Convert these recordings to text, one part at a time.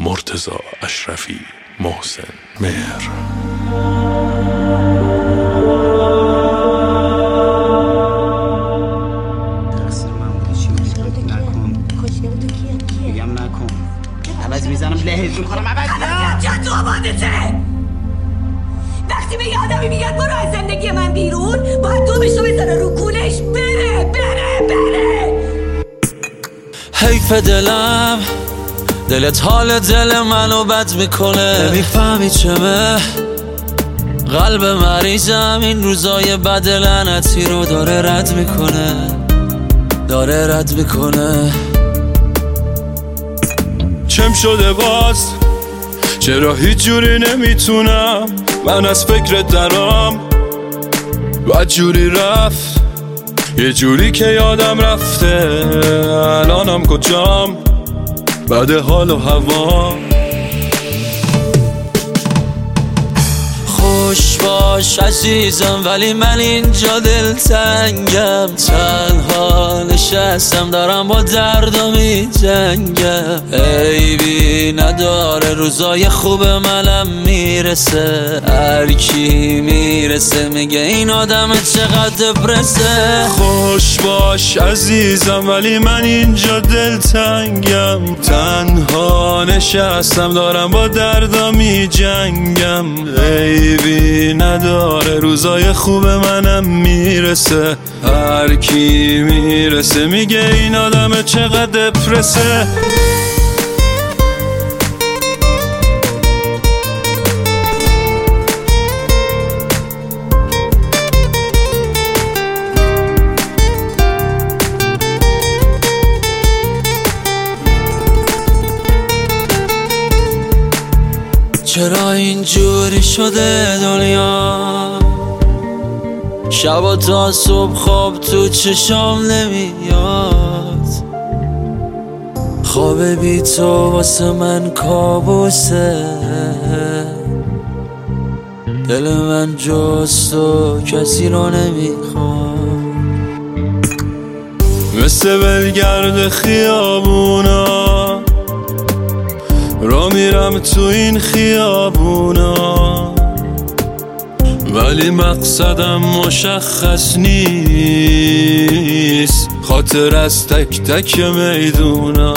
مرتضی اشرفی، محسن مهر. عوض میزنم لحظ میکنم عوض جا تو آبادته. وقتی به آدمی میگن برو از زندگی من بیرون، باید دومشو بزنه رو کولش بره. حیف دلم، دلت حال دل منو بد میکنه. نمیفهمی چمه قلب مریضم این روزای بد لعنتی رو داره رد میکنه. چم شده باز؟ چرا هیچ جوری نمیتونم من از فکرت درام؟ بعد جوری رفت یه جوری که یادم رفته الانم کجام بعد حال و هوا. خوش باش عزیزم ولی من اینجا دلتنگم، تنها نشستم دارم با دردم میجنگم. عیبی نداره روزای خوب منم میرسه، هر کی میرسه میگه این آدم چقدر دپرسه. خوش باش عزیزم ولی من اینجا دلتنگم، تنها نشستم دارم با دردم میجنگم. عیبی نداره روزای خوب منم میرسه، هر کی میرسه میگه این آدم چقدر دپرسه. چرا اینجوری شده دنیا؟ شب تا صبح خواب تو چشام نمیاد، خواب بی تو واسه من کابوسه. دل من جز تو کسی رو نمیخواد، مثل ولگرد خیابونا را میرم تو این خیابونا، ولی مقصدم مشخص نیست، خاطر از تک تک میدونا.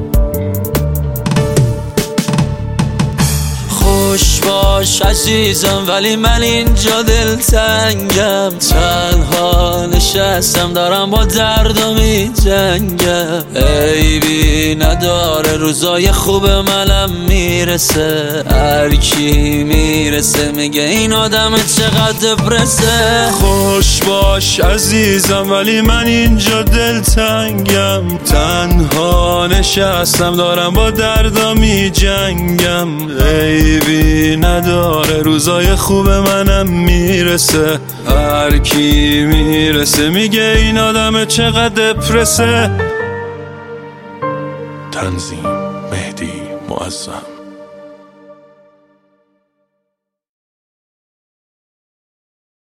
خوش باش عزیزم ولی من اینجا دلتنگم، تنها نشستم دارم با دردم میجنگم. عیبی نداره روزای خوب منم میرسه، هر کی میرسه میگه این آدم چقدر دپرسه. خوش باش عزیزم ولی من اینجا دلتنگم، تنها نشستم دارم با دردم میجنگم. عیبی نداره روزای خوب منم میرسه، هر کی میرسه میگه این آدم چقدر دپرسه. تنظیم مهدی معظم.